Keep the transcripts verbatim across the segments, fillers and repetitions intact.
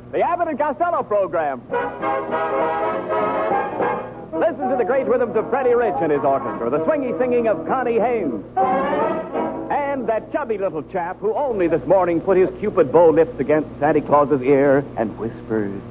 The Abbott and Costello program. Listen to the great rhythms of Freddie Rich and his orchestra, the swingy singing of Connie Haynes. And that chubby little chap who only this morning put his cupid bow lips against Santa Claus's ear and whispered,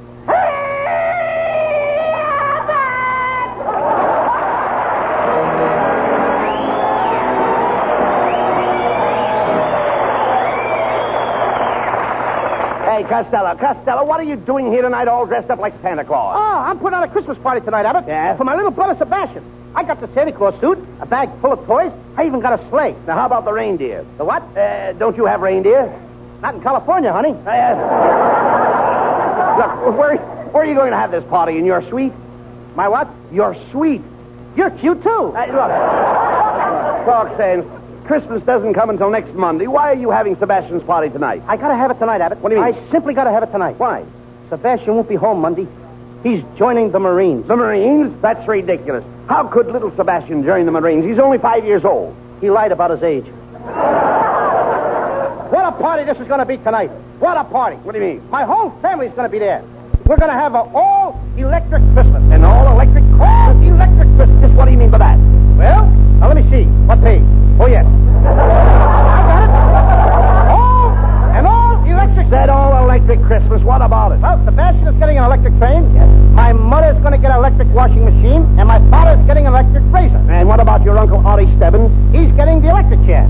Hey, Costello, Costello, what are you doing here tonight all dressed up like Santa Claus? Oh, I'm putting on a Christmas party tonight, Abbott. Yeah? For my little brother Sebastian. I got the Santa Claus suit, a bag full of toys. I even got a sleigh. Now, how about the reindeer? The what? Uh, don't you have reindeer? Not in California, honey. Uh, look, where, where are you going to have this party? In your suite? My what? Your suite. You're cute, too. Uh, look, talk sense. Christmas doesn't come until next Monday. Why are you having Sebastian's party tonight? I gotta have it tonight, Abbott. What do you mean? I simply gotta have it tonight. Why? Sebastian won't be home Monday. He's joining the Marines. The Marines? That's ridiculous. How could little Sebastian join the Marines? He's only five years old. He lied about his age. What a party this is gonna be tonight. What a party. What do you mean? My whole family's gonna be there. We're gonna have an all-electric Christmas. An all-electric? All-electric Christmas. What do you mean by that? Well, now let me see. What page? Oh, yes. I got it. All, an all-electric... That all-electric Christmas, what about it? Well, Sebastian is getting an electric train. Yes. My mother's going to get an electric washing machine, and my father's getting an electric razor. And what about your Uncle Artie Stebbins? He's getting the electric chair.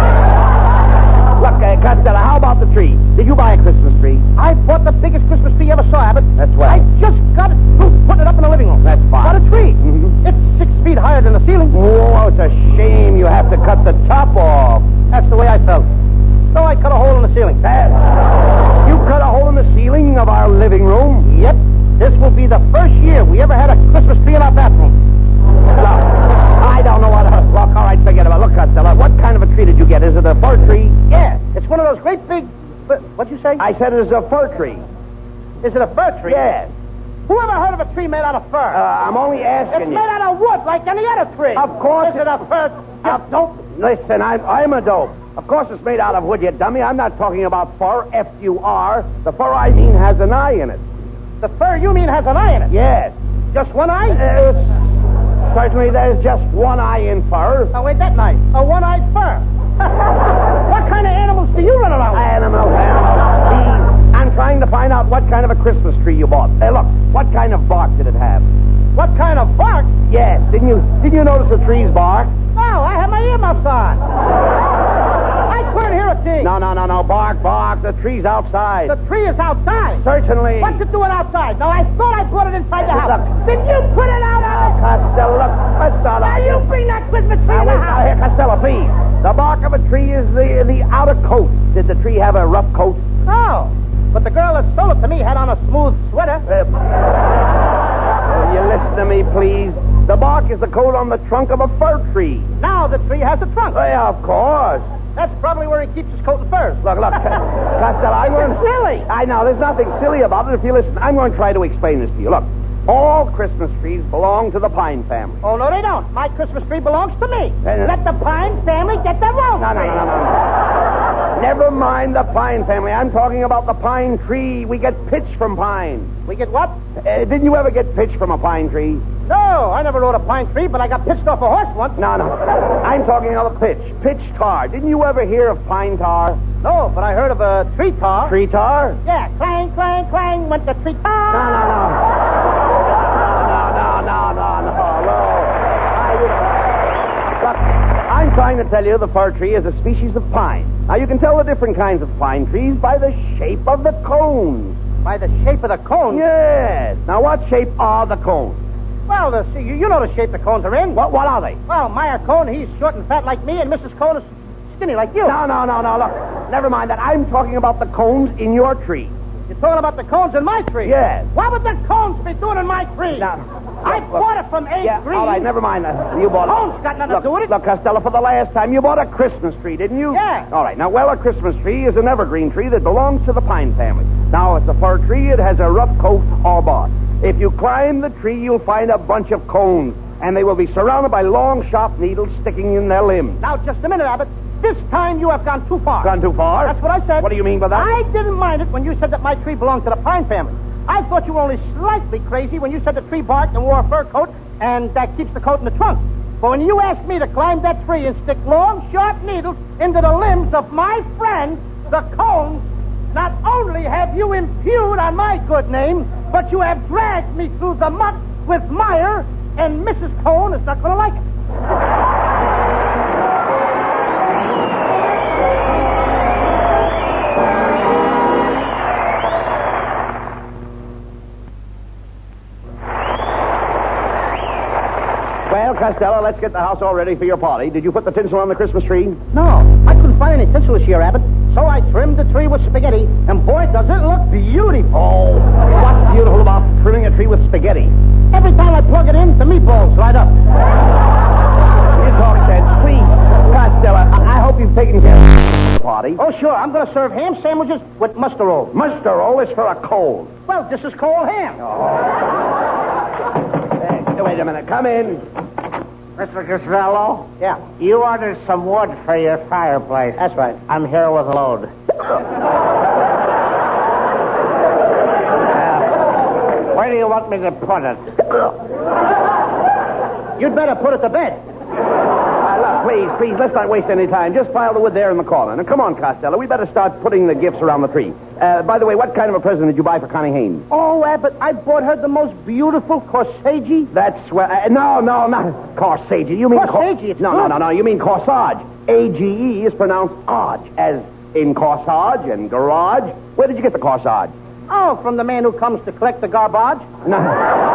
Look, uh, Costello, how about the tree? Did you buy a Christmas tree? I bought the biggest Christmas tree you ever saw, Abbott. That's well. I just got it through putting it up in the living room. That's fine. What a tree. Mm-hmm. It's six feet higher than the ceiling. Oh, it's a shame you have to cut the top off. That's the way I felt. So I cut a hole in the ceiling. That, you cut a hole in the ceiling of our living room? Yep. This will be the first year we ever had a Christmas tree in our bathroom. Look, I don't know what... Uh, look, all right, forget about it. Look, Costello, what kind of a tree did you get? Is it a fir tree? Yeah. It's one of those great big... What'd you say? I said it is a fir tree. Is it a fir tree? Yes. Who ever heard of a tree made out of fir? Uh, I'm only asking It's you. made out of wood, like any other tree. Of course. Is it a fir? Uh, Dope. Listen, I'm, I'm a dope. Of course it's made out of wood, you dummy. I'm not talking about fur, F U R. The fur I mean has an eye in it. The fur you mean has an eye in it? Yes. Just one eye? Uh, certainly there's just one eye in fur. Oh, ain't that nice? A one-eyed fur. What kind of animals do you run around with? Animal, animal. Please. I'm trying to find out what kind of a Christmas tree you bought. Hey, look, what kind of bark did it have? What kind of bark? Yes. Didn't you didn't you notice the tree's bark? No, I have my earmuffs on. I couldn't hear a thing. No, no, no, no. Bark, bark. The tree's outside. The tree is outside. Certainly. What's it doing outside? Now, I thought I brought it inside the house. Look. Did you put it out of it? Costello, look. Let's not... Now, you bring that Christmas tree Now, in the wait, now, house. here, Costello, please. The bark of a tree is the the outer coat. Did the tree have a rough coat? No. But the girl that sold it to me had on a smooth sweater. Uh, will you listen to me, please? The bark is the coat on the trunk of a fir tree. Now the tree has a trunk. Oh, yeah, of course. That's probably where he keeps his coat and furs. Look, look, Costello, I'm going It's silly. I know, there's nothing silly about it. If you listen, I'm going to try to explain this to you. Look, all Christmas trees belong to the Pine family. Oh, no, they don't. My Christmas tree belongs to me. Uh, Let the Pine family get their own No, no, tree. no, no, no. Never mind the Pine family. I'm talking about the pine tree. We get pitch from pine. We get what? Uh, didn't you ever get pitch from a pine tree? No, I never rode a pine tree, but I got pitched off a horse once. No, no. I'm talking about pitch. Pitch tar. Didn't you ever hear of pine tar? No, but I heard of a tree tar. Tree tar? Yeah, clang, clang, clang, went the tree tar. No, no, no. No, no, no, no, no, no. I, look, I'm trying to tell you the fir tree is a species of pine. Now, you can tell the different kinds of pine trees by the shape of the cones. By the shape of the cone? Yes. Now, what shape are the cones? Well, the, see, you, you know the shape the cones are in. What, what are they? Well, Meyer Cone, he's short and fat like me, and Missus Cone is skinny like you. No, no, no, no, look. Never mind that. I'm talking about the cones in your tree. You're talking about the cones in my tree? Yes. What would the cones be doing in my tree? Now, I look, bought it from A. Yeah, Green. all right, never mind that. You bought it. Cones got nothing look, to do with it. Look, Costello, for the last time, you bought a Christmas tree, didn't you? Yeah. All right, now, well, a Christmas tree is an evergreen tree that belongs to the pine family. Now, it's a fir tree. It has a rough coat or bark. If you climb the tree, you'll find a bunch of cones, and they will be surrounded by long, sharp needles sticking in their limbs. Now, just a minute, Abbott. This time you have gone too far. Gone too far? That's what I said. What do you mean by that? I didn't mind it when you said that my tree belonged to the pine family. I thought you were only slightly crazy when you said the tree barked and wore a fur coat, and that keeps the coat in the trunk. But when you asked me to climb that tree and stick long, sharp needles into the limbs of my friend, the cone, not only have you impugned on my good name, but you have dragged me through the muck with mire, and Missus Cone is not going to like it. Well, Costello, let's get the house all ready for your party. Did you put the tinsel on the Christmas tree? No, I couldn't find any tinsel this year, Abbott. So I trimmed the tree with spaghetti, and boy, does it look beautiful. Oh, what's beautiful about trimming a tree with spaghetti? Every time I plug it in, the meatballs light up. You talk sense. Please, Costello, I, I hope you've taken care of the party. Oh, sure, I'm going to serve ham sandwiches with mustard roll. Mustard roll is for a cold. Well, this is cold ham. Hey, wait a minute. Come in. Mister Costello? Yeah. You ordered some wood for your fireplace. That's right. I'm here with a load. uh, where do you want me to put it? You'd better put it to bed. Uh, look, please, please, let's not waste any time. Just pile the wood there in the corner. Now, come on, Costello. We better start putting the gifts around the tree. Uh, by the way, what kind of a present did you buy for Connie Haynes? Oh, Abbott, I bought her the most beautiful corsage. That's swell. Uh, no, no, not corsage. You mean Corsage, cor- it's no, good. no, no, no. You mean corsage. A G E is pronounced Age, as in corsage and garage. Where did you get the corsage? Oh, from the man who comes to collect the garbage. No.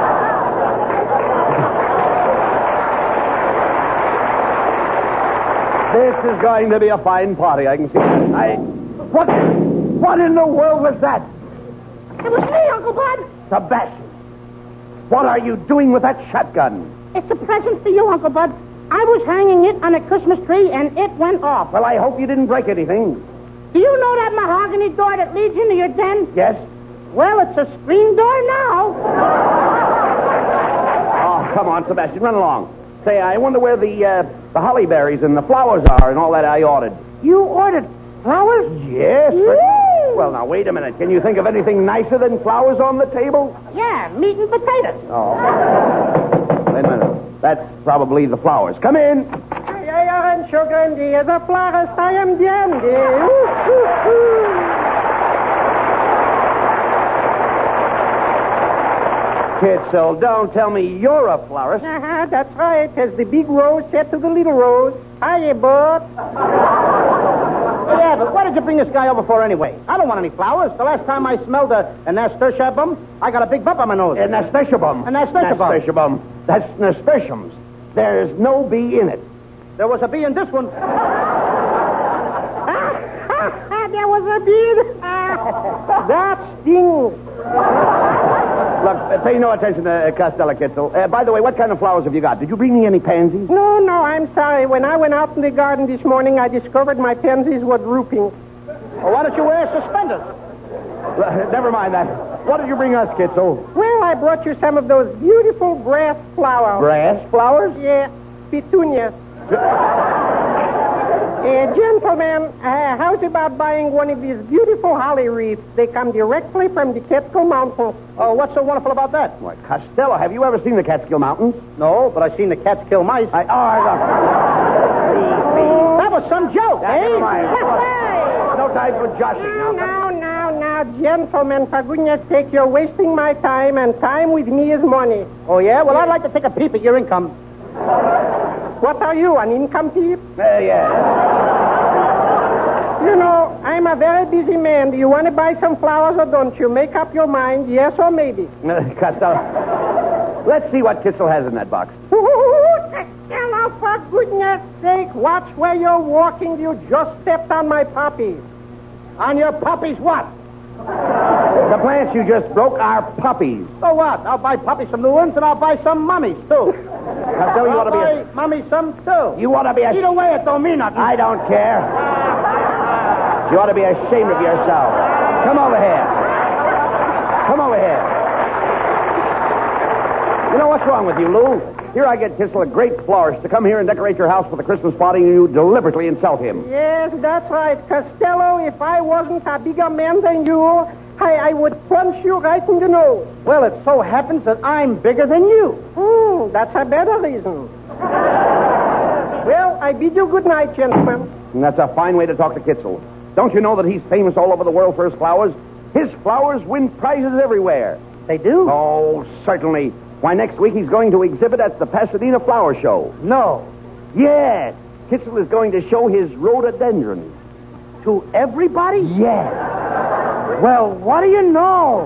This is going to be a fine party, I can see. I. What? What in the world was that? It was me, Uncle Bud. Sebastian, what are you doing with that shotgun? It's a present for you, Uncle Bud. I was hanging it on a Christmas tree, and it went off. Well, I hope you didn't break anything. Do you know that mahogany door that leads into your den? Yes? Well, it's a screen door now. Oh, come on, Sebastian, run along. Say, I wonder where the uh, the holly berries and the flowers are and all that I ordered. You ordered flowers? Yes. Yay! But, well, now, wait a minute. Can you think of anything nicer than flowers on the table? Yeah, meat and potatoes. Oh. Wait a minute. That's probably the flowers. Come in. I am sugar the flowers I am dandy. Kitzel, don't tell me you're a florist. Uh-huh, that's right. As the big rose said to the little rose, hiya, bud. Yeah, but why did you bring this guy over for anyway? I don't want any flowers. The last time I smelled a, a nasturtium bum, I got a big bump on my nose. A nasturtium. A nasturtium. Nasturtium. That's nasturtiums. There's no bee in it. There was a bee in this one. There was a bee. That stings. Look, uh, pay no attention to uh, Costello, Kitzel. Uh, by the way, what kind of flowers have you got? Did you bring me any pansies? No, no, I'm sorry. When I went out in the garden this morning, I discovered my pansies were drooping. Well, why don't you wear suspenders? Uh, never mind that. What did you bring us, Kitzel? Well, I brought you some of those beautiful grass flowers. Grass flowers? Yeah, petunias. Uh, gentlemen, uh, how's about buying one of these beautiful holly wreaths? They come directly from the Catskill Mountains. Oh, what's so wonderful about that? Why, Costello, have you ever seen the Catskill Mountains? No, but I've seen the cats kill mice. I, oh, I That was some joke, Now, eh? never mind. No time for joshing. Now, Now, now, now, now, gentlemen, for goodness sake, you're wasting my time, and time with me is money. Oh, yeah? Well, I'd like to take a peep at your income. What are you, an income thief? Uh, yeah. You know, I'm a very busy man. Do you want to buy some flowers or don't you? Make up your mind, yes or maybe. Uh, Costello, let's see what Kitzel has in that box. Costello, for goodness sake, watch where you're walking. You just stepped on my puppies. On your puppies, what? The plants you just broke are puppies. So what? I'll buy puppies some new ones, and I'll buy some mummies, too. Costello, you I'll ought to be buy a... mummies some, too. You ought to be a... Either way, it don't mean nothing. I don't care. You ought to be ashamed of yourself. Come over here. Come over here. You know what's wrong with you, Lou? Here I get Kissel, a great florist, to come here and decorate your house for the Christmas party, and you deliberately insult him. Yes, that's right. Costello, if I wasn't a bigger man than you, I, I would punch you right in the nose. Well, it so happens that I'm bigger than you. Hmm, that's a better reason. Well, I bid you good night, gentlemen. And that's a fine way to talk to Kitzel. Don't you know that he's famous all over the world for his flowers? His flowers win prizes everywhere. They do? Oh, certainly. Why, next week he's going to exhibit at the Pasadena Flower Show. No. Yes. Kitzel is going to show his rhododendrons. To everybody? Yes. Well, what do you know?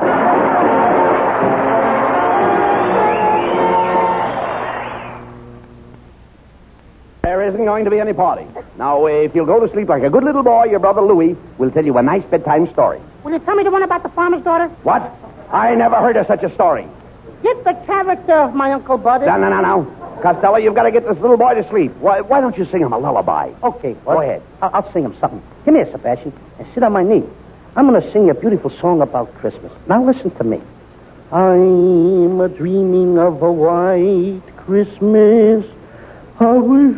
There isn't going to be any party. Now, if you'll go to sleep like a good little boy, your brother Louie will tell you a nice bedtime story. Will you tell me the one about the farmer's daughter? What? I never heard of such a story. Get the character of my Uncle Bud. No, no, no, no. Costello, you've got to get this little boy to sleep. Why, why don't you sing him a lullaby? Okay, Go Bud. ahead. I'll, I'll sing him something. Come here, Sebastian, and sit on my knee. I'm going to sing you a beautiful song about Christmas. Now listen to me. I'm a dreaming of a white Christmas. I wish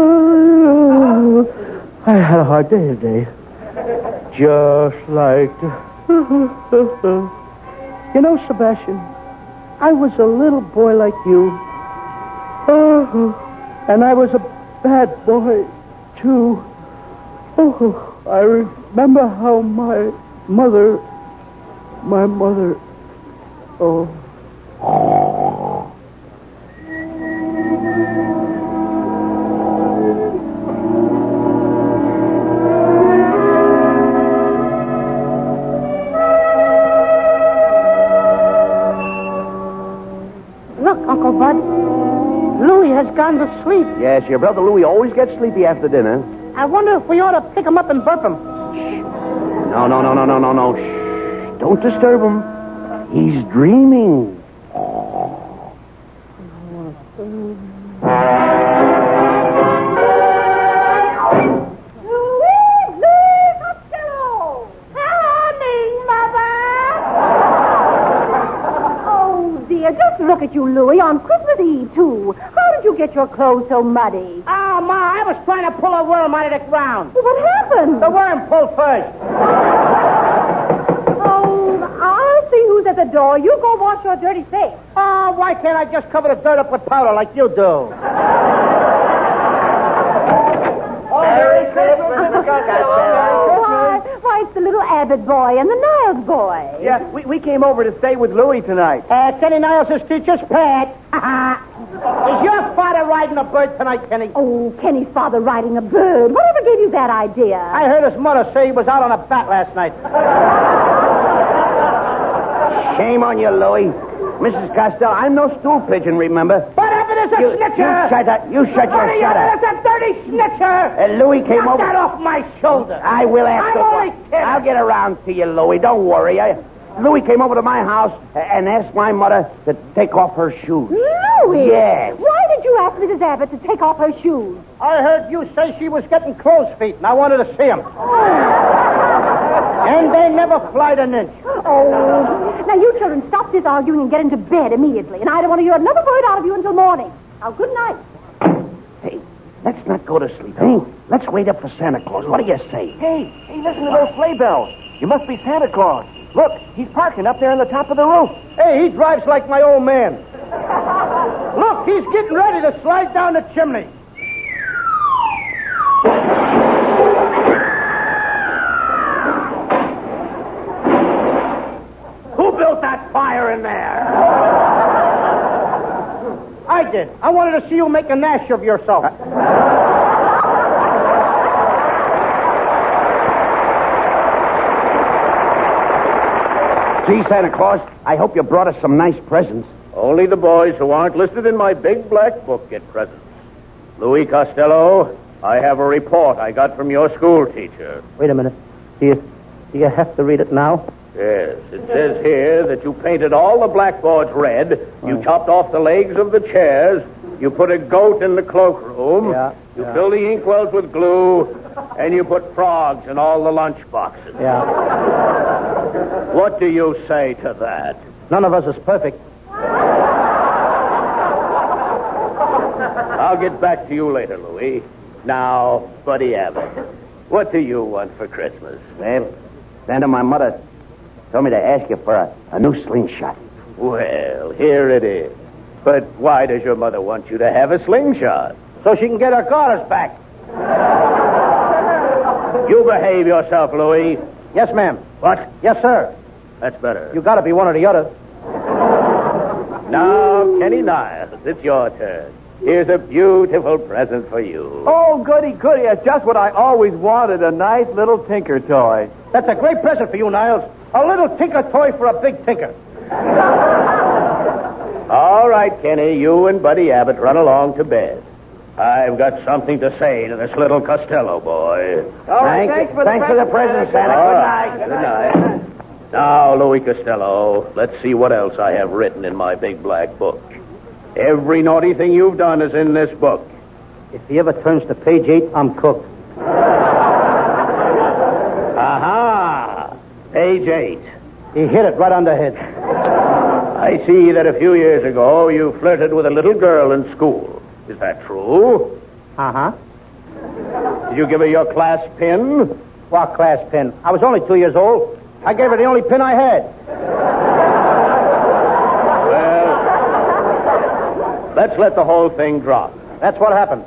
I had a hard day today. Just like the... You know, Sebastian, I was a little boy like you. Oh, and I was a bad boy, too. Oh, I remember how my mother... My mother... Oh... Look, Uncle Bud. Louie has gone to sleep. Yes, your brother Louie always gets sleepy after dinner. I wonder if we ought to pick him up and burp him. No, no, no, no, no, no, no. Shh. Don't disturb him. He's dreaming. Just look at you, Louie, on Christmas Eve, too. How did you get your clothes so muddy? Oh, Ma, I was trying to pull a worm out of the ground. What happened? The worm pulled first. Oh, I'll see who's at the door. You go wash your dirty face. Oh, why can't I just cover the dirt up with powder like you do? Merry Christmas, Why, why, it's the little Abbott boy and the Niles boy. Yeah, we, we came over to stay with Louie tonight. Uh, Kenny Niles' teacher's pet. Is your father riding a bird tonight, Kenny? Oh, Kenny's father riding a bird. Whatever gave you that idea? I heard his mother say he was out on a bat last night. Shame on you, Louie. Missus Costello, I'm no stool pigeon, remember? What happened is a You, snitcher? you shut up. You shut What your are you? shut up. That's a dirty snitcher. And Louie came Knock over. that off my shoulder. I will I'm after. only kidding. I'll get around to you, Louie. Don't worry. I, Louie came over to my house and asked my mother to take off her shoes. Louie? Yes. Why did you ask Missus Abbott to take off her shoes? I heard you say she was getting crow's feet, and I wanted to see them. And they never flied an inch. Oh, now you children stop this arguing and get into bed immediately. And I don't want to hear another word out of you until morning. Now, good night. Hey, let's not go to sleep. Hey, let's wait up for Santa Claus. What do you say? Hey, hey, listen to those sleigh bells. You must be Santa Claus. Look, he's parking up there on the top of the roof. Hey, he drives like my old man. Look, he's getting ready to slide down the chimney. Who built that fire in there? I did. I wanted to see you make a nash of yourself. Gee, Santa Claus, I hope you brought us some nice presents. Only the boys who aren't listed in my big black book get presents. Louis Costello, I have a report I got from your school teacher. Wait a minute. Do you, do you have to read it now? Yes, it says here that you painted all the blackboards red, you Oh. chopped off the legs of the chairs, you put a goat in the cloakroom, Yeah, you yeah. filled the inkwells with glue, and you put frogs in all the lunch boxes. Yeah. What do you say to that? None of us is perfect. I'll get back to you later, Louie. Now, Buddy Abbott, what do you want for Christmas? Well, Santa, my mother told me to ask you for a, a new slingshot. Well, here it is. But why does your mother want you to have a slingshot? So she can get her garters back. You behave yourself, Louie. Yes, ma'am. What? Yes, sir. That's better. You gotta be one or the other. Now, Kenny Niles, it's your turn. Here's a beautiful present for you. Oh, goody, goody. It's just what I always wanted, a nice little tinker toy. That's a great present for you, Niles. A little tinker toy for a big tinker. All right, Kenny, you and Buddy Abbott run along to bed. I've got something to say to this little Costello boy. All right, Thank thanks you. for the Thanks for the present, Santa. All Good right, night. Good night. Now, Louis Costello, let's see what else I have written in my big black book. Every naughty thing you've done is in this book. If he ever turns to page eight, I'm cooked. Aha! Page eight. He hit it right on the head. I see that a few years ago you flirted with a little girl in school. Is that true? Uh-huh. Did you give her your class pin? What class pin? I was only two years old. I gave her the only pin I had. Well, let's let the whole thing drop. That's what happened.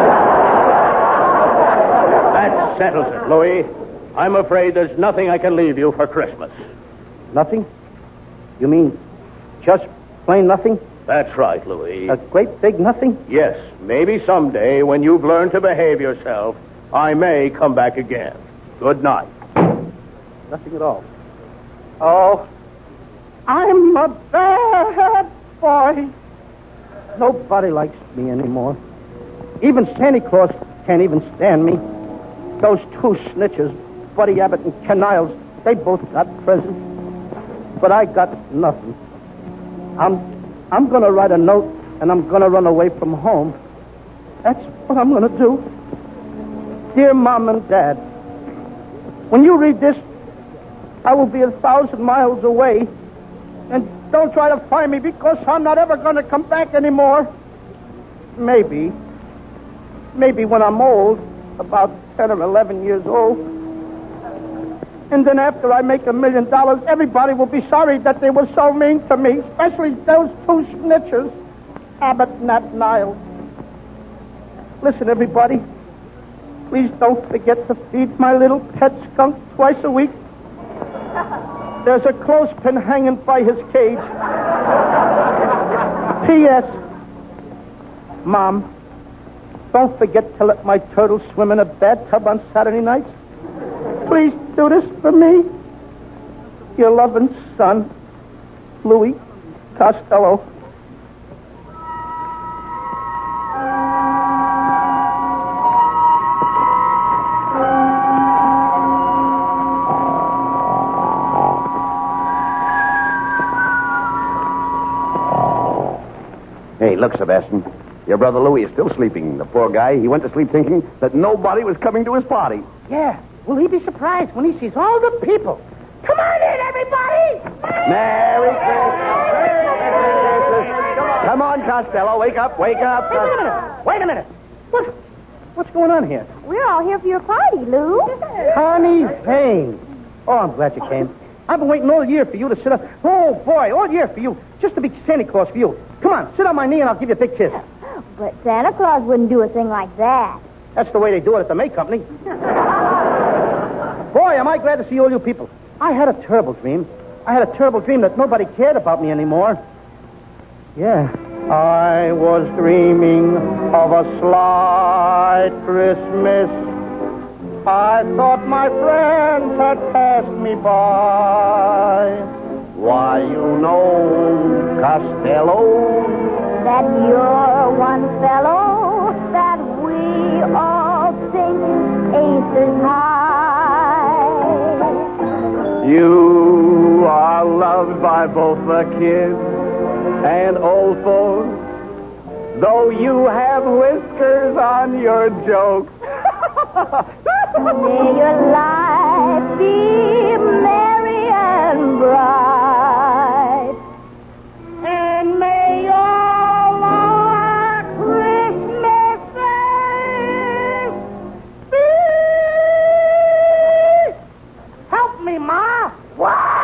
That settles it, Louis. I'm afraid there's nothing I can leave you for Christmas. Nothing? You mean just plain nothing? That's right, Louis. A great big nothing? Yes, maybe someday when you've learned to behave yourself, I may come back again. Good night. Nothing at all. Oh, I'm a bad boy. Nobody likes me anymore. Even Santa Claus can't even stand me. Those two snitches, Buddy Abbott and Ken Niles, they both got presents. But I got nothing. I'm I'm going to write a note, and I'm going to run away from home. That's what I'm going to do. Dear Mom and Dad, when you read this, I will be a thousand miles away. And don't try to find me because I'm not ever going to come back anymore. Maybe. Maybe when I'm old, about ten or eleven years old. And then after I make a million dollars, everybody will be sorry that they were so mean to me, especially those two snitchers, Abbott and that Niles. Listen, everybody, please don't forget to feed my little pet skunk twice a week. There's a clothespin hanging by his cage. P S. Mom, don't forget to let my turtle swim in a bathtub on Saturday nights. Please do this for me. Your loving son, Louis Costello. Hey, look, Sebastian. Your brother Louis is still sleeping. The poor guy, he went to sleep thinking that nobody was coming to his party. Yeah. Will he be surprised when he sees all the people? Come on in, everybody! Merry Christmas! Merry Christmas! Come on, Costello, wake up, wake up. Wait a minute. Wait a minute. What? What's going on here? We're all here for your party, Lou. Connie Haynes. Oh, I'm glad you came. I've been waiting all year for you to sit up. Oh, boy, all year for you. Just to be Santa Claus for you. Come on, sit on my knee and I'll give you a big kiss. But Santa Claus wouldn't do a thing like that. That's the way they do it at the May Company. Boy, am I glad to see all you people. I had a terrible dream. I had a terrible dream that nobody cared about me anymore. Yeah. I was dreaming of a slight Christmas. I thought my friends had passed me by. Why, you know, Costello, That you're one fellow that we all think aces high. You are loved by both the kids and old folks, though you have whiskers on your jokes. May your life be merry and bright, and may all our Christmas me, Ma? What?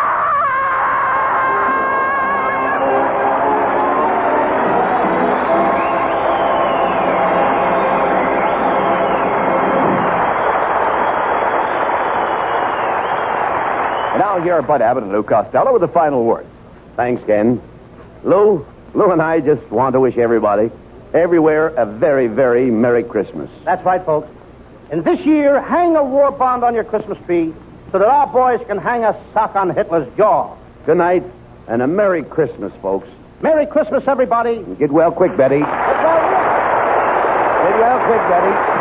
And now here are Bud Abbott and Lou Costello with the final word. Thanks, Ken. Lou, Lou and I just want to wish everybody, everywhere, a very, very Merry Christmas. That's right, folks. And this year, hang a war bond on your Christmas tree so that our boys can hang a sock on Hitler's jaw. Good night, and a Merry Christmas, folks. Merry Christmas, everybody. Get well quick, Betty. Get well quick, Betty.